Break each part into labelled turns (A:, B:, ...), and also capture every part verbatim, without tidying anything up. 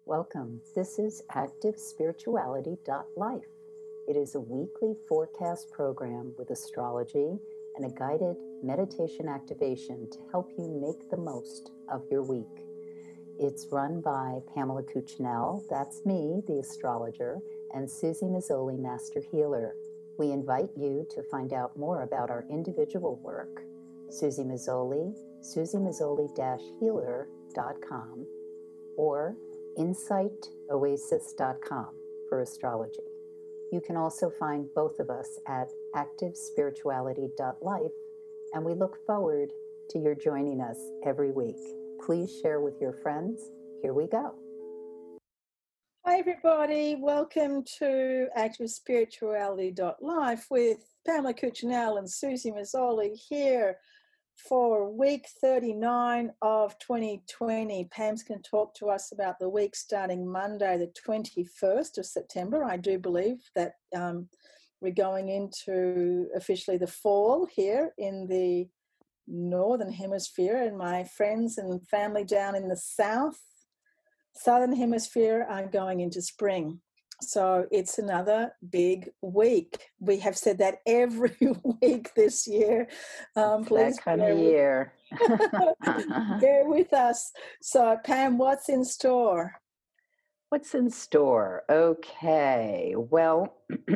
A: Welcome. This is active spirituality dot life. It is a weekly forecast program with astrology and a guided meditation activation to help you make the most of your week. It's run by Pamela Cuccinell, that's me, the astrologer, and Susie Mazzoli, Master Healer. We invite you to find out more about our individual work. Susie Mazzoli, susie mazzoli dash healer dot com, or insight oasis dot com for astrology. You can also find both of us at active spirituality dot life, and we look forward to your joining us every week. Please share with your friends. Here we go.
B: Hi, everybody. Welcome to active spirituality dot life with Pamela Cuccinell and Susie Mazzoli here for week thirty-nine of twenty twenty. Pam's going to talk to us about the week starting Monday, the twenty-first of September. I do believe that um, we're going into officially the fall here in the Northern Hemisphere, and my friends and family down in the South, Southern Hemisphere are going into spring. So it's another big week. We have said that every week this year. Um,
A: It's
B: please
A: that kind
B: bear
A: of
B: with,
A: year.
B: bear with us. So Pam, what's in store?
A: What's in store? Okay, well,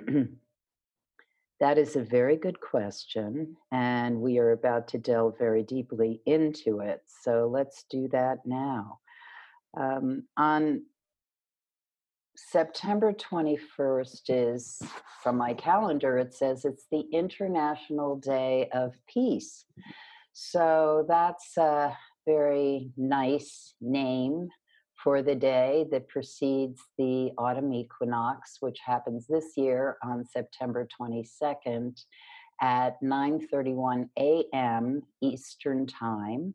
A: that is a very good question, and we are about to delve very deeply into it. So let's do that now. Um, on September twenty-first is, from my calendar, it says it's the International Day of Peace. So that's a very nice name for the day that precedes the autumn equinox, which happens this year on September twenty-second at nine thirty-one a.m. Eastern Time.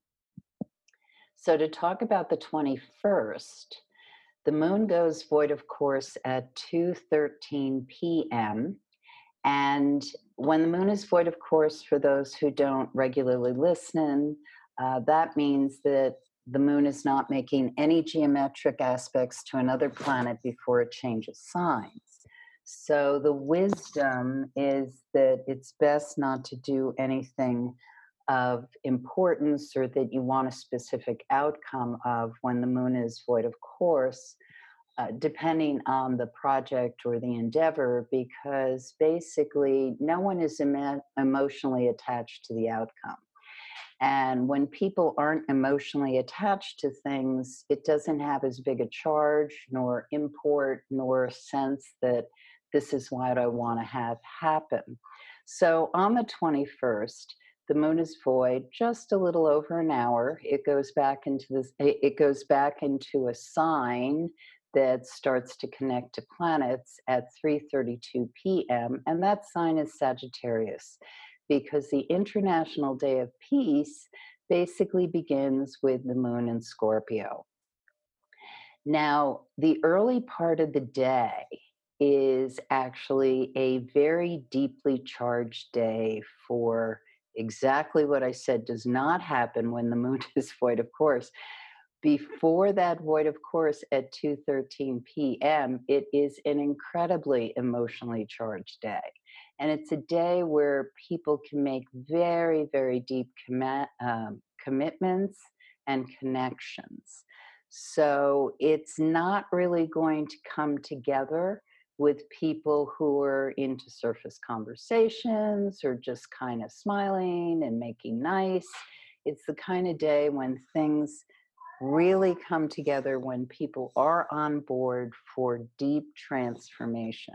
A: So to talk about the twenty-first, the moon goes void of course at two thirteen p.m. And when the moon is void of course, for those who don't regularly listen, uh, that means that the moon is not making any geometric aspects to another planet before it changes signs. So the wisdom is that it's best not to do anything of importance or that you want a specific outcome of when the moon is void of course, uh, depending on the project or the endeavor, because basically no one is emo- emotionally attached to the outcome. And when people aren't emotionally attached to things, it doesn't have as big a charge, nor import, nor sense that this is what I want to have happen. So on the twenty-first, the moon is void just a little over an hour. It goes back into this, it goes back into a sign that starts to connect to planets at three thirty-two p.m. And that sign is Sagittarius, because the International Day of Peace basically begins with the moon in Scorpio. Now, the early part of the day is actually a very deeply charged day for exactly what I said does not happen when the moon is void of course. Before that void of course at two thirteen p.m., it is an incredibly emotionally charged day. And it's a day where people can make very, very deep commi- um, commitments and connections. So it's not really going to come together with people who are into surface conversations or just kind of smiling and making nice. It's the kind of day when things really come together, when people are on board for deep transformation.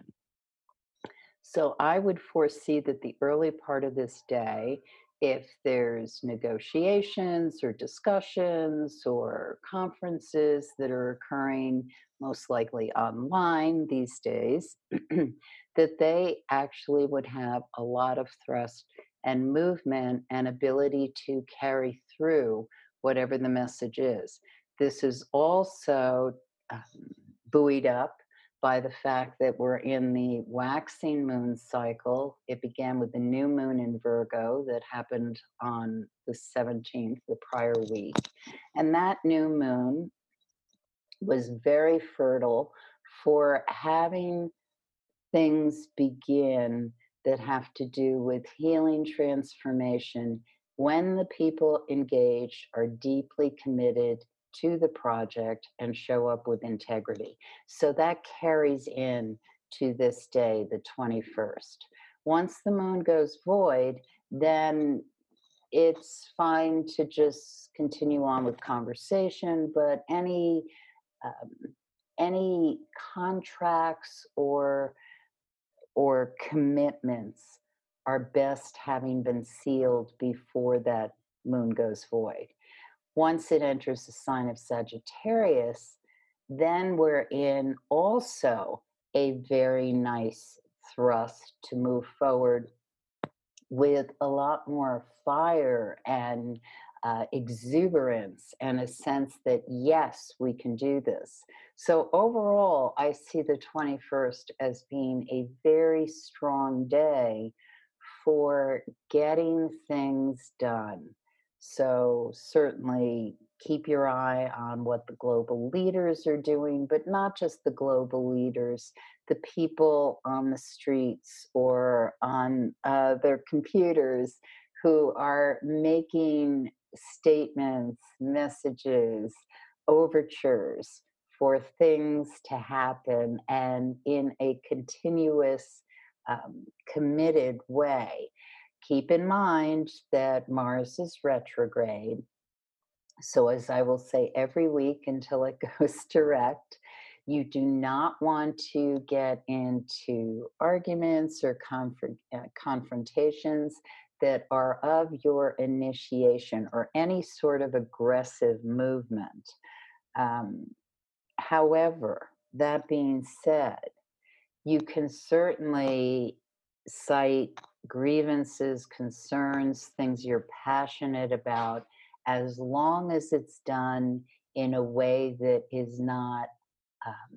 A: So I would foresee that the early part of this day, if there's negotiations or discussions or conferences that are occurring, most likely online these days, that they actually would have a lot of thrust and movement and ability to carry through whatever the message is. This is also um, buoyed up by the fact that we're in the waxing moon cycle. It began with the new moon in Virgo that happened on the seventeenth, the prior week. And that new moon was very fertile for having things begin that have to do with healing transformation when the people engaged are deeply committed to the project and show up with integrity. So that carries in to this day, the twenty-first. Once the moon goes void, then it's fine to just continue on with conversation, but any um, any contracts or or commitments are best having been sealed before that moon goes void. Once it enters the sign of Sagittarius, then we're in also a very nice thrust to move forward with a lot more fire and uh, exuberance and a sense that, yes, we can do this. So, overall, I see the twenty-first as being a very strong day for getting things done. So, certainly keep your eye on what the global leaders are doing, but not just the global leaders, the people on the streets or on uh, their computers who are making statements, messages, overtures for things to happen and in a continuous, um, committed way. Keep in mind that Mars is retrograde. So, as I will say every week until it goes direct, you do not want to get into arguments or confront, uh, confrontations that are of your initiation or any sort of aggressive movement. Um, However, that being said, you can certainly cite grievances, concerns, things you're passionate about, as long as it's done in a way that is not um,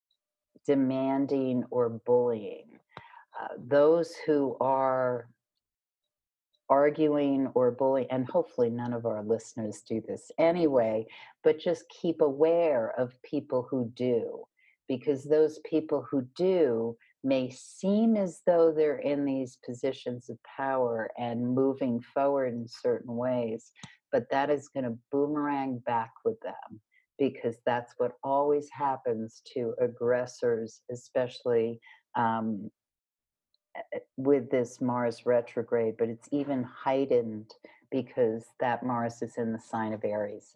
A: demanding or bullying. Uh, those who are arguing or bullying, and hopefully none of our listeners do this anyway, but just keep aware of people who do, because those people who do may seem as though they're in these positions of power and moving forward in certain ways, but that is going to boomerang back with them, because that's what always happens to aggressors, especially um, with this Mars retrograde, but it's even heightened because that Mars is in the sign of Aries.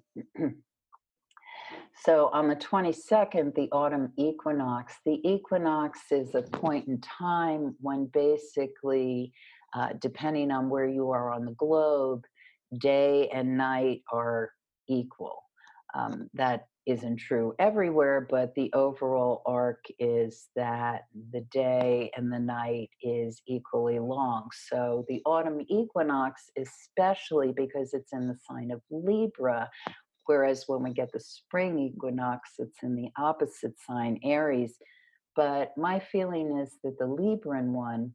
A: So on the twenty-second, the autumn equinox, the equinox is a point in time when basically, uh, depending on where you are on the globe, day and night are equal. Um, that isn't true everywhere, but the overall arc is that the day and the night is equally long. So the autumn equinox, especially because it's in the sign of Libra, whereas when we get the spring equinox, it's in the opposite sign, Aries. But my feeling is that the Libran one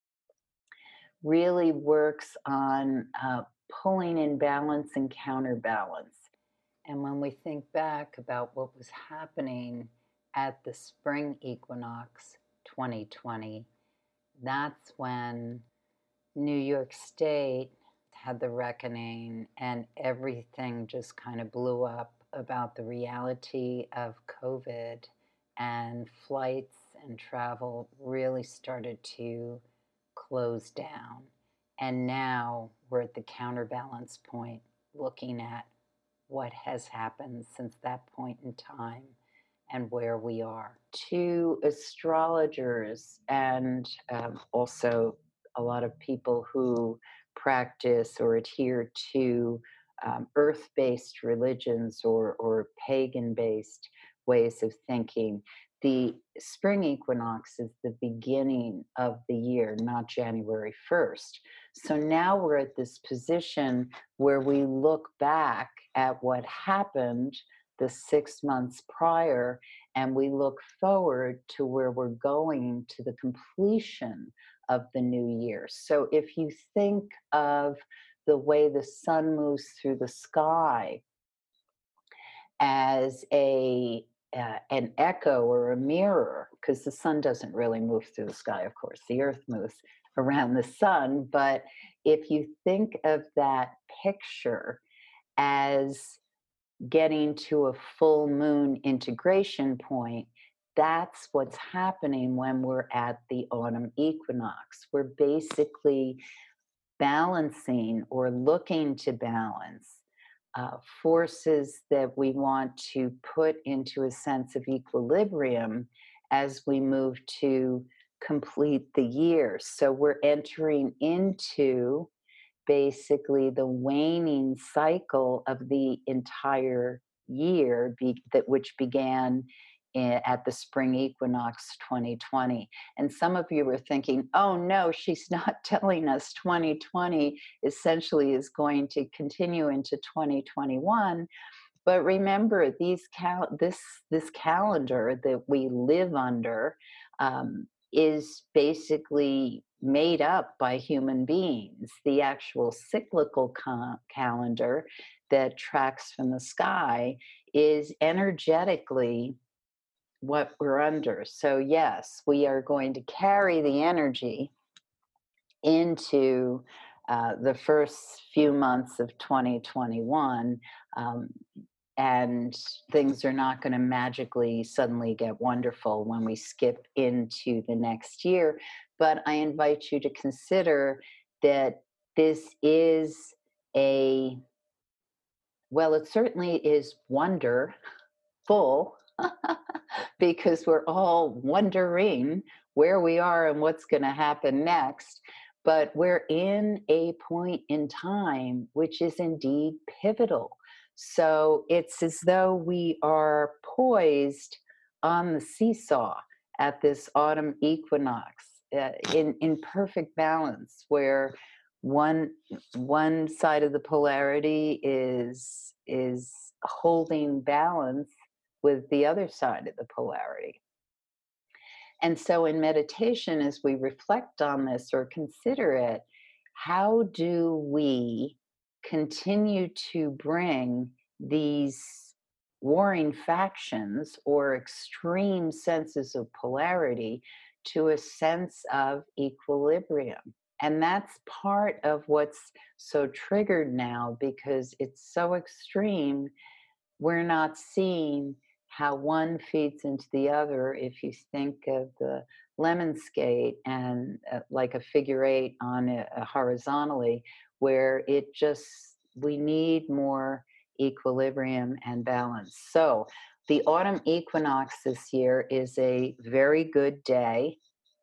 A: really works on uh, pulling in balance and counterbalance. And when we think back about what was happening at the spring equinox twenty twenty, that's when New York State had the reckoning and everything just kind of blew up about the reality of COVID, and flights and travel really started to close down. And now we're at the counterbalance point, looking at what has happened since that point in time and where we are. To astrologers and um, also a lot of people who practice or adhere to um, earth based religions or, or pagan based ways of thinking, the spring equinox is the beginning of the year, not January first. So now we're at this position where we look back at what happened the six months prior, and we look forward to where we're going to the completion of the new year. So if you think of the way the sun moves through the sky as a uh, an echo or a mirror, because the sun doesn't really move through the sky, of course, the earth moves around the sun. But if you think of that picture as getting to a full moon integration point, that's what's happening when we're at the autumn equinox. We're basically balancing or looking to balance uh, forces that we want to put into a sense of equilibrium as we move to complete the year. So we're entering into basically the waning cycle of the entire year be, that which began i- at the spring equinox twenty twenty. And some of you were thinking, oh no, she's not telling us twenty twenty essentially is going to continue into twenty twenty-one. But remember, these cal- this this calendar that we live under um, is basically made up by human beings. The actual cyclical ca- calendar that tracks from the sky is energetically what we're under. So yes, we are going to carry the energy into uh, the first few months of twenty twenty-one. Um, and things are not going to magically suddenly get wonderful when we skip into the next year. But I invite you to consider that this is a, well, it certainly is wonderful because we're all wondering where we are and what's going to happen next. But we're in a point in time which is indeed pivotal. So it's as though we are poised on the seesaw at this autumn equinox uh, in, in perfect balance, where one one side of the polarity is is holding balance with the other side of the polarity. And so in meditation, as we reflect on this or consider it, how do we continue to bring these warring factions or extreme senses of polarity to a sense of equilibrium? And that's part of what's so triggered now, because it's so extreme. We're not seeing how one feeds into the other. If you think of the lemon skate and uh, like a figure eight on a, a horizontally, where it just, we need more equilibrium and balance. So the autumn equinox this year is a very good day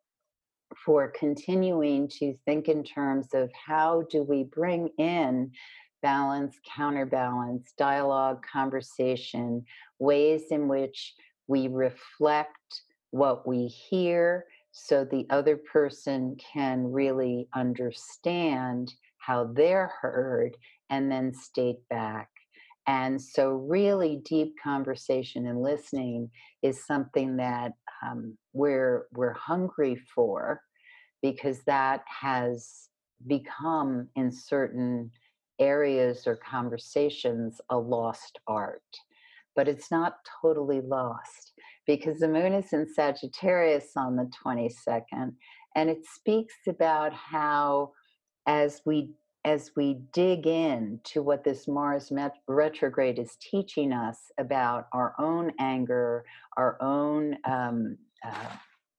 A: for continuing to think in terms of how do we bring in balance, counterbalance, dialogue, conversation, ways in which we reflect what we hear so the other person can really understand how they're heard and then state back. And so, really deep conversation and listening is something that um, we're we're hungry for, because that has become in certain areas or conversations a lost art. But it's not totally lost, because the moon is in Sagittarius on the twenty-second, and it speaks about how as we as we dig in to what this Mars met- retrograde is teaching us about our own anger, our own um, uh,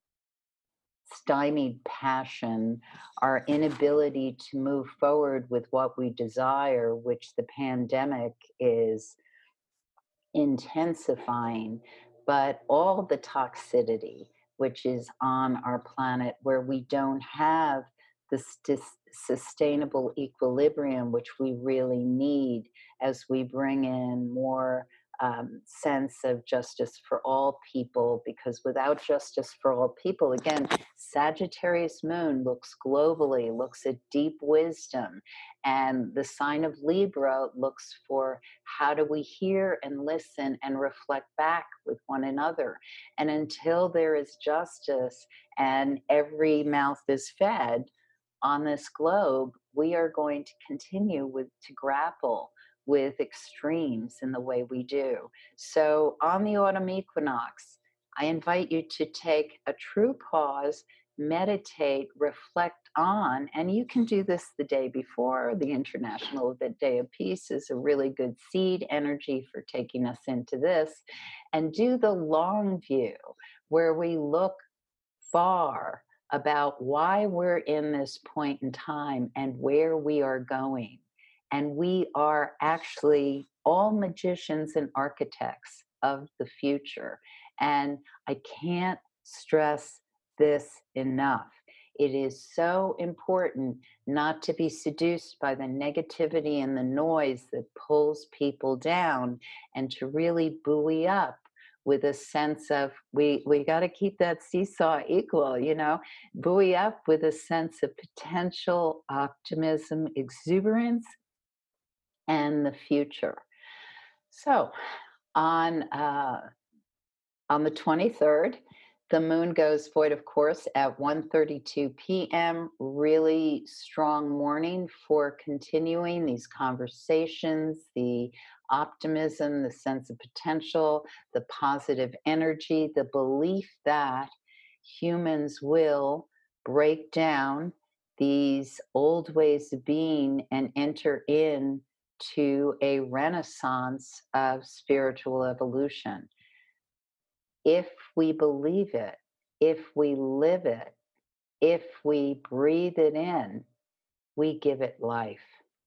A: stymied passion, our inability to move forward with what we desire, which the pandemic is intensifying, but all the toxicity which is on our planet, where we don't have this dis- sustainable equilibrium which we really need as we bring in more um, sense of justice for all people. Because without justice for all people, again, Sagittarius moon looks globally, looks at deep wisdom, and the sign of Libra looks for how do we hear and listen and reflect back with one another. And until there is justice and every mouth is fed on this globe, we are going to continue with to grapple with extremes in the way we do. So on the autumn equinox, I invite you to take a true pause, meditate, reflect on, and you can do this the day before. The International Day of Peace is a really good seed energy for taking us into this, and do the long view where we look far about why we're in this point in time and where we are going. And we are actually all magicians and architects of the future. And I can't stress this enough. It is so important not to be seduced by the negativity and the noise that pulls people down, and to really buoy up with a sense of we we got to keep that seesaw equal, you know, buoy up with a sense of potential, optimism, exuberance, and the future. So on uh, on the twenty-third, the moon goes void, of course, at one thirty-two p.m. Really strong morning for continuing these conversations, the optimism, the sense of potential, the positive energy, the belief that humans will break down these old ways of being and enter in to a renaissance of spiritual evolution. If we believe it, if we live it, if we breathe it in, we give it life.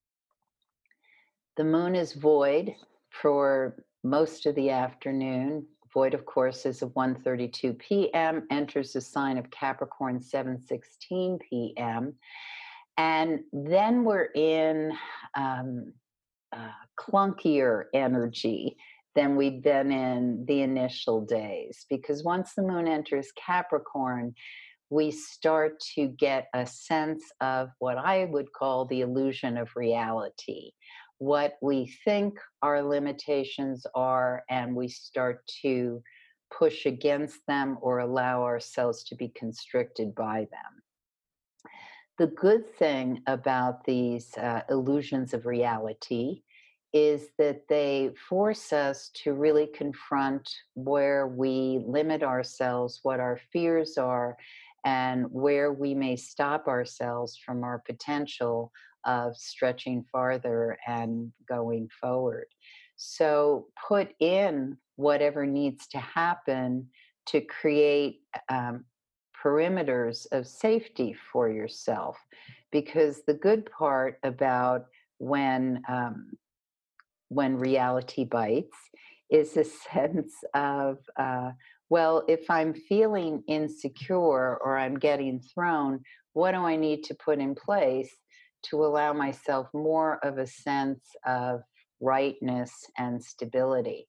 A: The moon is void for most of the afternoon. Void, of course, is at one thirty-two p.m., enters the sign of Capricorn seven sixteen p.m. And then we're in um, uh, clunkier energy than we've been in the initial days, because once the moon enters Capricorn, we start to get a sense of what I would call the illusion of reality, what we think our limitations are, and we start to push against them or allow ourselves to be constricted by them. The good thing about these uh, illusions of reality is that they force us to really confront where we limit ourselves, what our fears are, and where we may stop ourselves from our potential of stretching farther and going forward. So put in whatever needs to happen to create um, perimeters of safety for yourself. Because the good part about when um, when reality bites is a sense of, uh, well, if I'm feeling insecure or I'm getting thrown, what do I need to put in place to allow myself more of a sense of rightness and stability?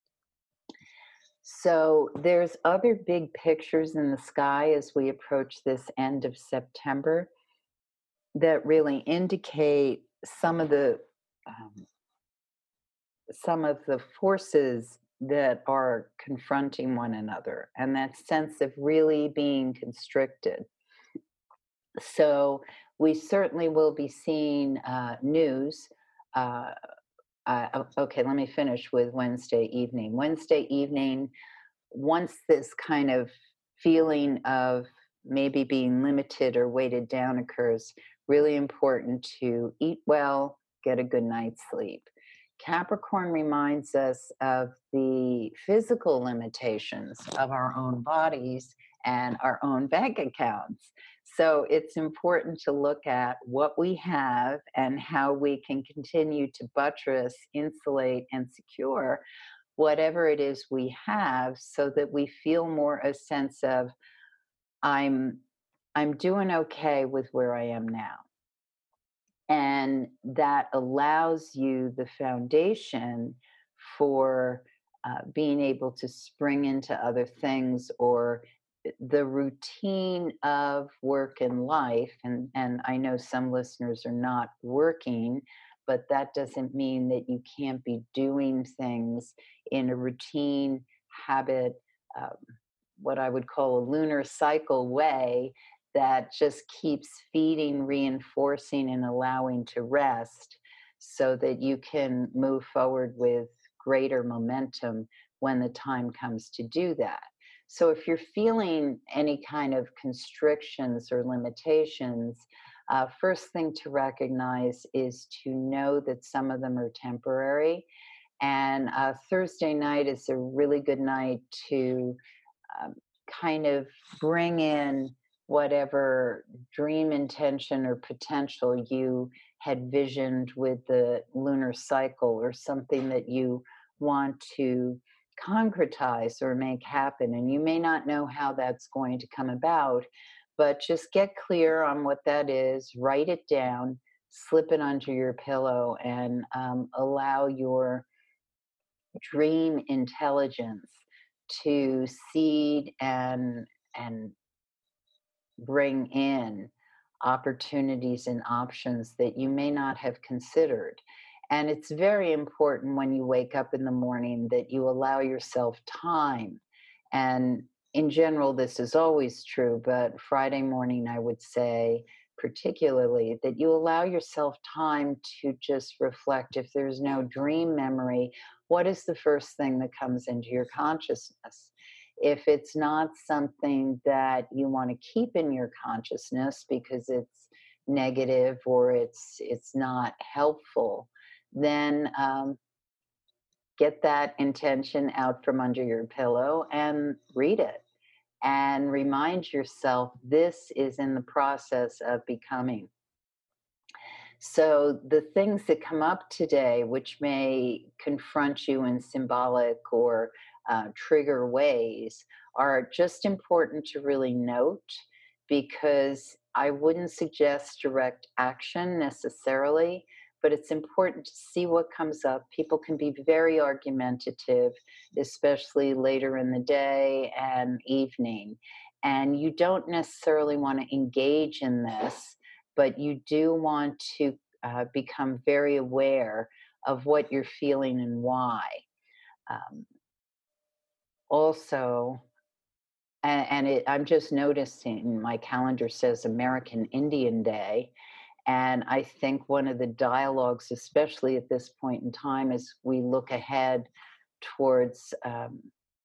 A: So there's other big pictures in the sky as we approach this end of September that really indicate some of the um, some of the forces that are confronting one another, and that sense of really being constricted. So we certainly will be seeing uh, news. Uh, uh, okay, let me finish with Wednesday evening. Wednesday evening, once this kind of feeling of maybe being limited or weighted down occurs, really important to eat well, get a good night's sleep. Capricorn reminds us of the physical limitations of our own bodies and our own bank accounts. So it's important to look at what we have and how we can continue to buttress, insulate, and secure whatever it is we have, so that we feel more a sense of I'm I'm doing okay with where I am now. And that allows you the foundation for uh, being able to spring into other things, or the routine of work and life. And, and I know some listeners are not working, but that doesn't mean that you can't be doing things in a routine, habit, um, what I would call a lunar cycle way, that just keeps feeding, reinforcing, and allowing to rest, so that you can move forward with greater momentum when the time comes to do that. So if you're feeling any kind of constrictions or limitations, uh, first thing to recognize is to know that some of them are temporary. And uh, Thursday night is a really good night to um, kind of bring in whatever dream intention or potential you had visioned with the lunar cycle, or something that you want to concretize or make happen. And you may not know how that's going to come about, but just get clear on what that is, write it down, slip it under your pillow, and um, allow your dream intelligence to seed and and bring in opportunities and options that you may not have considered. And it's very important when you wake up in the morning that you allow yourself time. And in general, this is always true, but Friday morning, I would say, particularly, that you allow yourself time to just reflect. If there's no dream memory, what is the first thing that comes into your consciousness? If it's not something that you want to keep in your consciousness because it's negative or it's it's not helpful, then um, get that intention out from under your pillow and read it, and remind yourself this is in the process of becoming. So the things that come up today, which may confront you in symbolic or uh, trigger ways, are just important to really note, because I wouldn't suggest direct action necessarily, but it's important to see what comes up. People can be very argumentative, especially later in the day and evening. And you don't necessarily want to engage in this, but you do want to uh, become very aware of what you're feeling and why. Um, also, and, and it, I'm just noticing my calendar says American Indian Day. And I think one of the dialogues, especially at this point in time, as we look ahead towards um,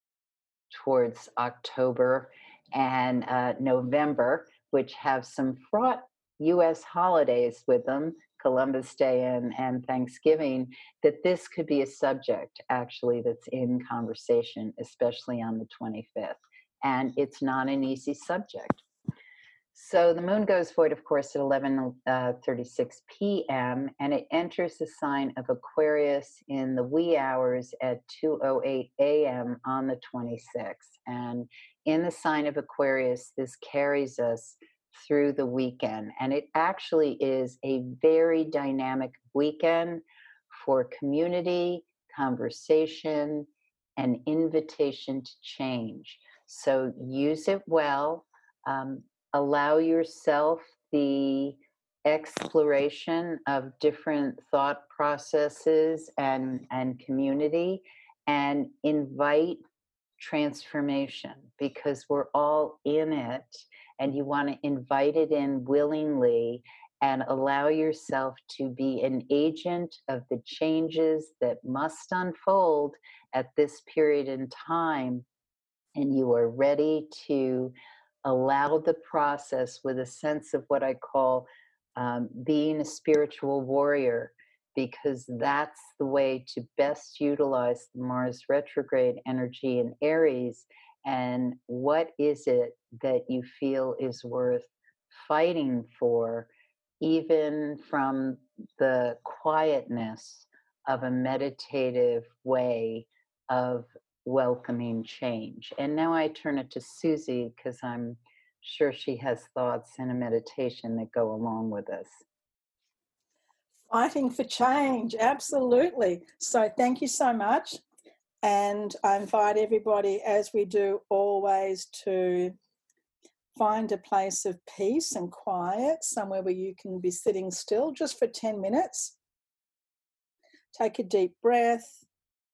A: towards October and uh, November, which have some fraught U S holidays with them, Columbus Day and, and Thanksgiving, that this could be a subject actually that's in conversation, especially on the twenty-fifth. And it's not an easy subject. So the moon goes void, of course, at eleven thirty-six p.m., and it enters the sign of Aquarius in the wee hours at two oh eight a.m. on the twenty-sixth. And in the sign of Aquarius, this carries us through the weekend. And it actually is a very dynamic weekend for community, conversation, and invitation to change. So use it well. Um, allow yourself the exploration of different thought processes and, and community, and invite transformation, because we're all in it, and you want to invite it in willingly and allow yourself to be an agent of the changes that must unfold at this period in time. And you are ready to allow the process with a sense of what I call um, being a spiritual warrior, because that's the way to best utilize the Mars retrograde energy in Aries. And what is it that you feel is worth fighting for, even from the quietness of a meditative way of welcoming change? And now I turn it to Susie, because I'm sure she has thoughts and a meditation that go along with this.
B: Fighting for change, absolutely. So thank you so much. And I invite everybody, as we do always, to find a place of peace and quiet, somewhere where you can be sitting still just for ten minutes. Take a deep breath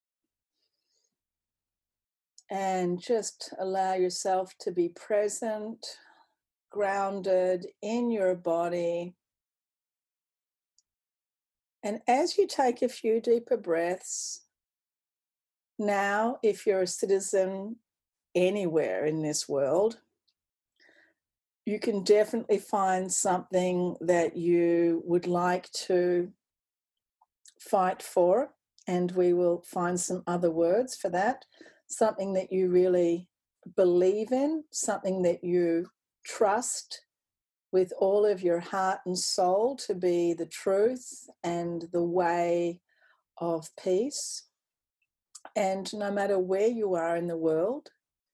B: and just allow yourself to be present, grounded in your body. And as you take a few deeper breaths, now, if you're a citizen anywhere in this world, you can definitely find something that you would like to fight for, and we will find some other words for that. Something that you really believe in, something that you trust with all of your heart and soul to be the truth and the way of peace. And no matter where you are in the world,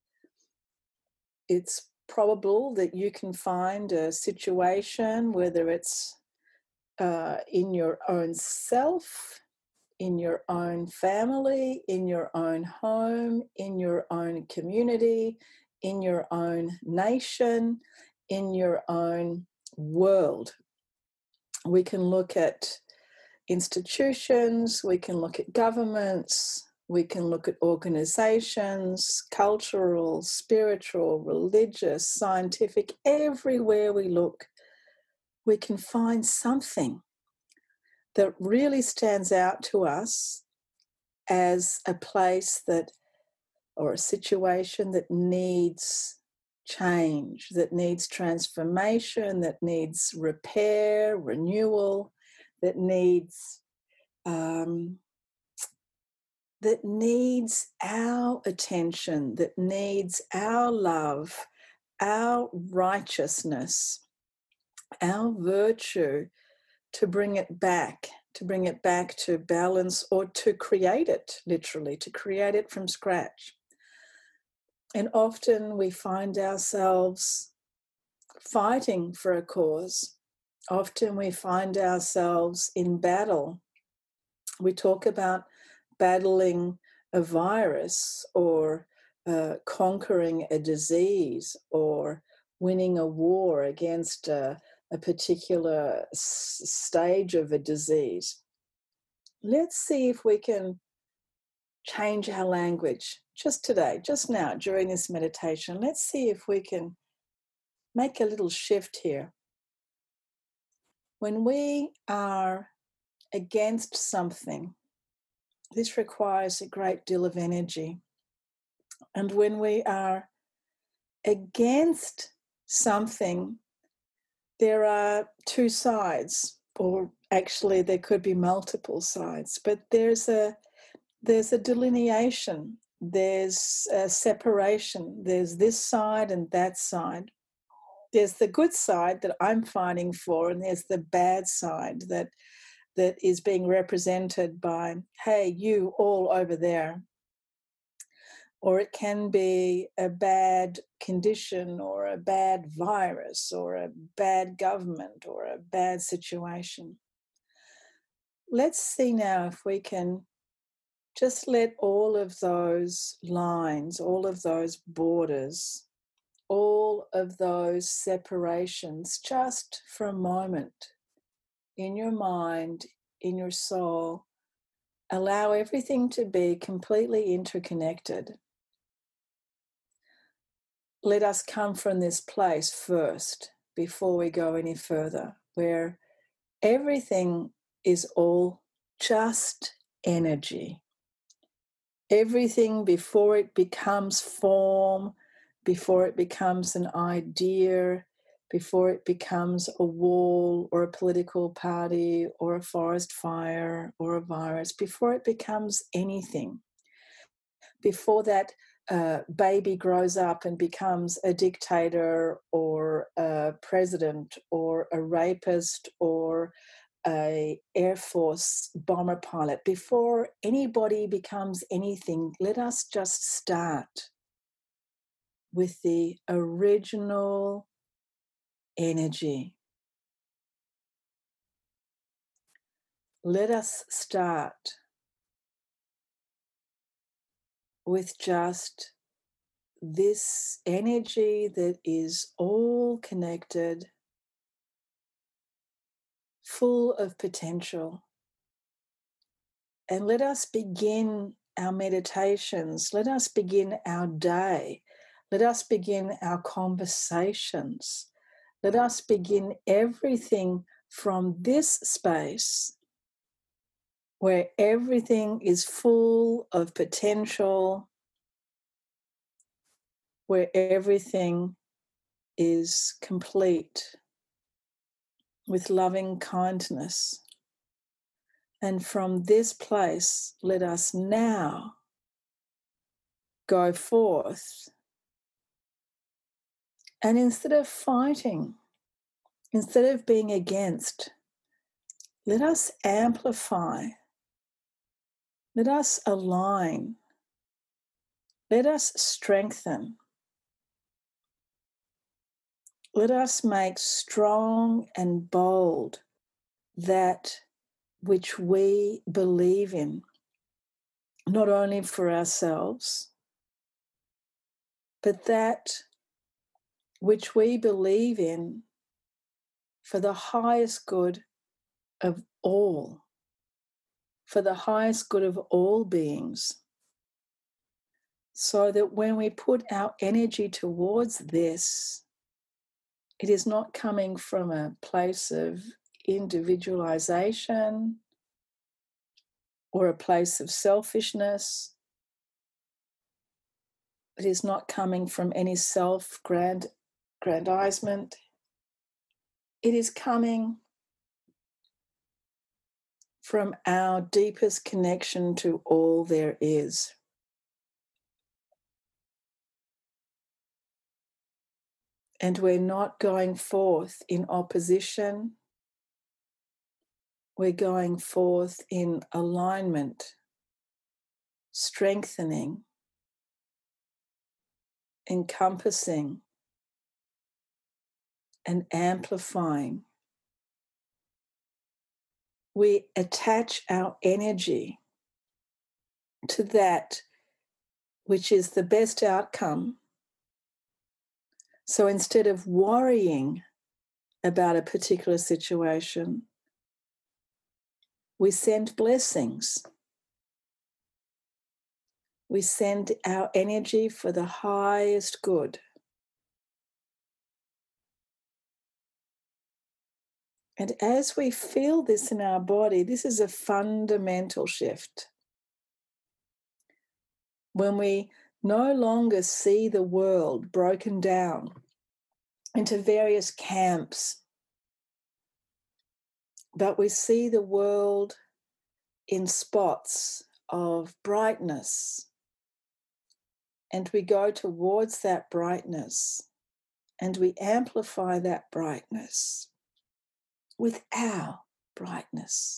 B: it's probable that you can find a situation, whether it's uh, in your own self, in your own family, in your own home, in your own community, in your own nation, in your own world. We can look at institutions, we can look at governments, we can look at organizations, cultural, spiritual, religious, scientific. Everywhere we look, we can find something that really stands out to us as a place that, or a situation that needs change, that needs transformation, that needs repair, renewal, that needs um, that needs our attention, that needs our love, our righteousness, our virtue, to bring it back, to bring it back to balance, or to create it, literally, to create it from scratch. And often we find ourselves fighting for a cause. Often we find ourselves in battle. We talk about battling a virus, or uh, conquering a disease, or winning a war against a, a particular s- stage of a disease. Let's see if we can change our language just today, just now, during this meditation. Let's see if we can make a little shift here. When we are against something, this requires a great deal of energy. And when we are against something, there are two sides, or actually there could be multiple sides, but there's a there's a delineation, there's a separation, there's this side and that side. There's the good side that I'm fighting for, and there's the bad side that that is being represented by, hey, you all over there. Or it can be a bad condition, or a bad virus, or a bad government, or a bad situation. Let's see now if we can just let all of those lines, all of those borders, all of those separations, just for a moment, in your mind, in your soul, allow everything to be completely interconnected. Let us come from this place first before we go any further, where everything is all just energy. Everything, before it becomes form, before it becomes an idea, before it becomes a wall or a political party or a forest fire or a virus, before it becomes anything, before that uh, baby grows up and becomes a dictator or a president or a rapist or a Air Force bomber pilot, before anybody becomes anything, let us just start with the original energy. Let us start with just this energy that is all connected, full of potential. And let us begin our meditations. Let us begin our day. Let us begin our conversations. Let us begin everything from this space where everything is full of potential, where everything is complete with loving kindness. And from this place, let us now go forth. And instead of fighting, instead of being against, let us amplify. Let us align. Let us strengthen. Let us make strong and bold that which we believe in, not only for ourselves, but that which we believe in for the highest good of all, for the highest good of all beings. So that when we put our energy towards this, it is not coming from a place of individualization or a place of selfishness. It is not coming from any self-grandizement. It is coming from our deepest connection to all there is. And we're not going forth in opposition. We're going forth in alignment, strengthening, encompassing, and amplifying. We attach our energy to that which is the best outcome. So instead of worrying about a particular situation, we send blessings. We send our energy for the highest good. And as we feel this in our body, this is a fundamental shift. When we no longer see the world broken down into various camps, but we see the world in spots of brightness, and we go towards that brightness, and we amplify that brightness with our brightness.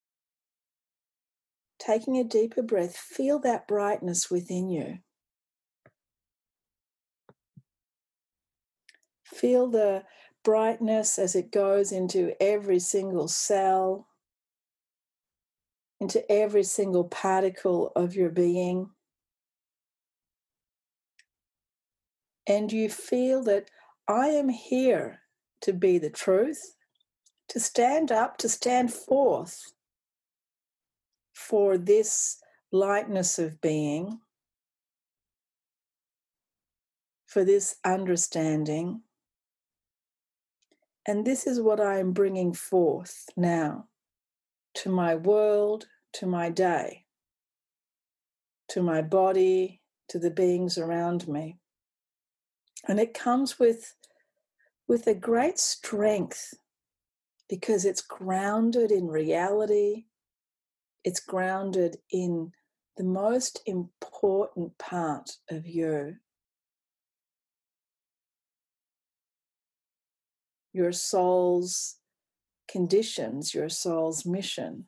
B: Taking a deeper breath, feel that brightness within you. Feel the brightness as it goes into every single cell, into every single particle of your being. And you feel that I am here to be the truth, to stand up, to stand forth for this lightness of being, for this understanding. And this is what I am bringing forth now to my world, to my day, to my body, to the beings around me. And it comes with, with a great strength because it's grounded in reality. It's grounded in the most important part of you. Your soul's conditions, your soul's mission,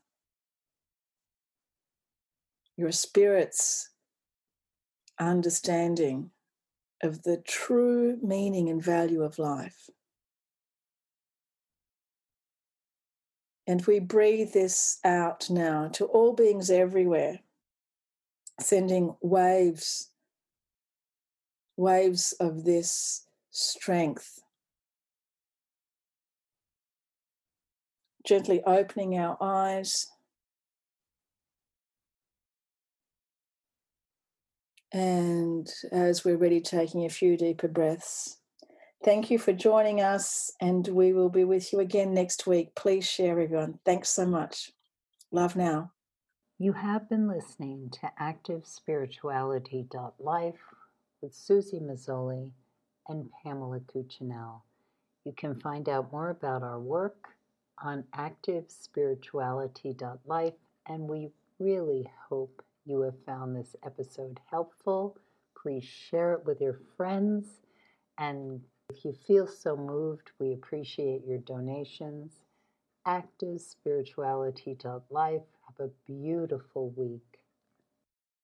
B: your spirit's understanding of the true meaning and value of life. And we breathe this out now to all beings everywhere, sending waves, waves of this strength. Gently opening our eyes and as we're ready, taking a few deeper breaths. Thank you for joining us, and we will be with you again next week. Please share, everyone. Thanks so much. Love now.
A: You have been listening to active spirituality dot life with Susie Mazzoli and Pamela Cuccinell. You can find out more about our work on active spirituality dot life, and we really hope you have found this episode helpful. Please share it with your friends, and if you feel so moved, we appreciate your donations. active spirituality dot life. Have a beautiful week.